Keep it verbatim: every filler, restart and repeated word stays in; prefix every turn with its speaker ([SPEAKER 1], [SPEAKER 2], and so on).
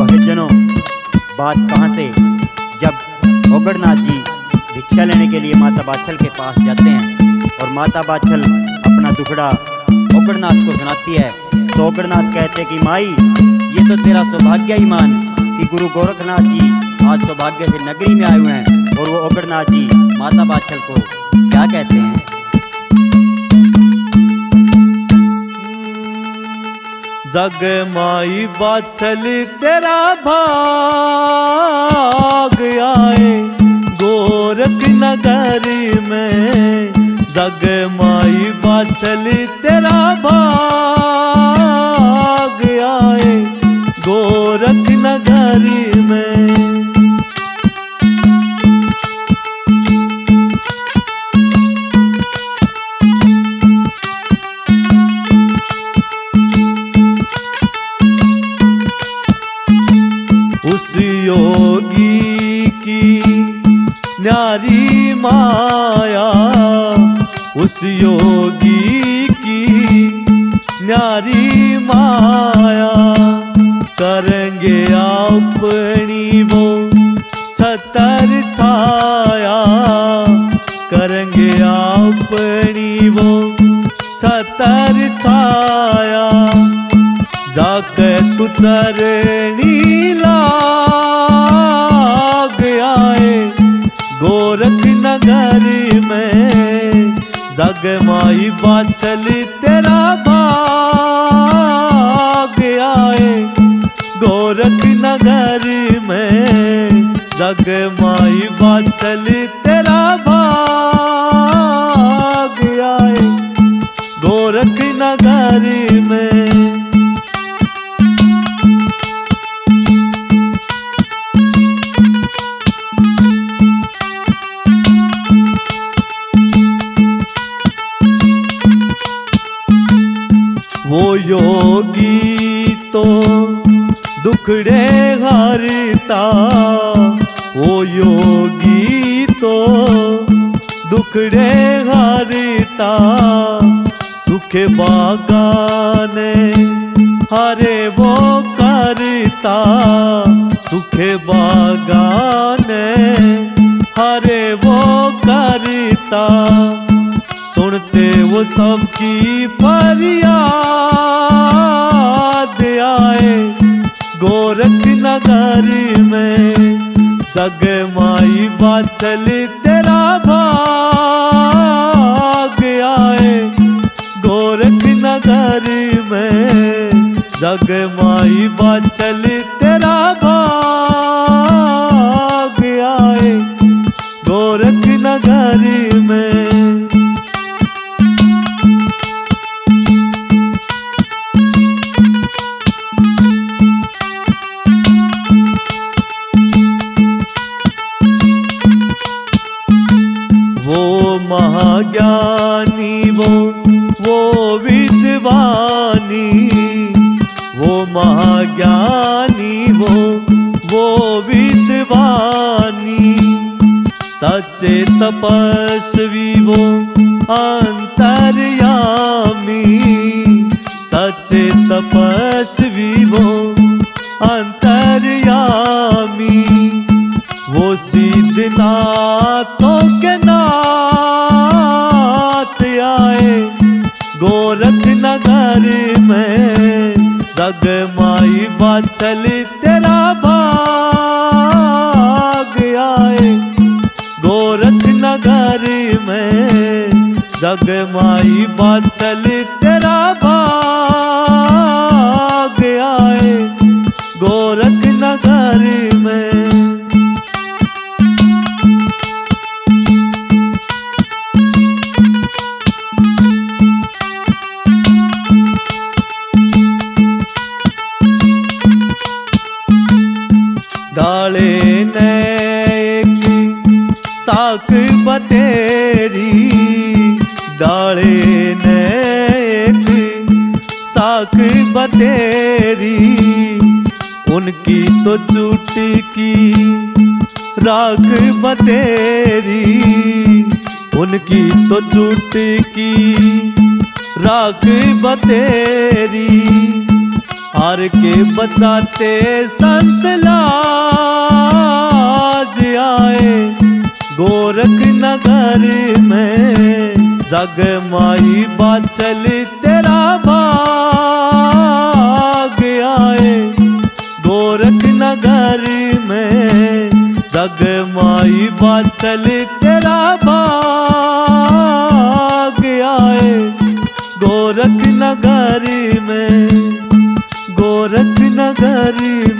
[SPEAKER 1] जनों, बात कहाँ से, जब ओगड़नाथ जी भिक्षा लेने के लिए माता बाछल के पास जाते हैं और माता बाछल अपना दुखड़ा ओगड़नाथ को सुनाती है, तो ओगड़नाथ कहते हैं कि माई, ये तो तेरा सौभाग्य ही मान कि गुरु गोरखनाथ जी आज सौभाग्य से नगरी में आए हुए हैं। और वो ओगड़नाथ जी माता बाछल को क्या कहते हैं?
[SPEAKER 2] जग माई बाछल तेरा भाग आए गोरख नगर में, जग माई बाछल तेरा भाग आए गोरख नगर में। उस योगी की न्यारी माया, उस योगी की न्यारी माया, करेंगे अपनी वो छतर छाया, करेंगे अपनी वो छतर छाया, जाके तू चरणी लाग आए गोरख नगर में, जग माई बाछल तेरा भाग आए गोरख नगर में, जग माई बाछल तेरा भाग आए गोरख नगर में। वो योगी तो दुखड़े हारता, वो योगी तो दुखड़े हारता, सुख बागाने हरे वो करता, सुख बागाने हरे वो करता, सुनते वो सबकी फरियाद आए गोरख नगर में, जग माई बाछल तेरा भाग आए गोरख नगर में, जग माई बाछल तेरा भाग आए गोरख नगर में। वो महाज्ञानी वो वो विद्वानी, वो महाज्ञानी वो वो विद्वानी, सच्चे तपस्वी वो अंतर्यामी, सच्चे तपस्वी वो अंतर्यामी, वो सिद्धनाथों के नाथ आए गोरख नगर में, जग माई बाछल तेरा भाग आए गोरख नगर में, जग माई बाछल तेरा भाग आए गोरख नगर में। डाले ने एक साख बतेरी, डाले ने एक साख बतेरी, उनकी तो चुटकी राख बतेरी, उनकी तो चुटकी राख बतेरी, हार के बचाते संत लाज आए गोरख नगर में। जग माई बाचल तेरा भाग आए गोरख नगर में। जग माई बाचल तेरा भाग आए गोरख नगर में, गोरख नगर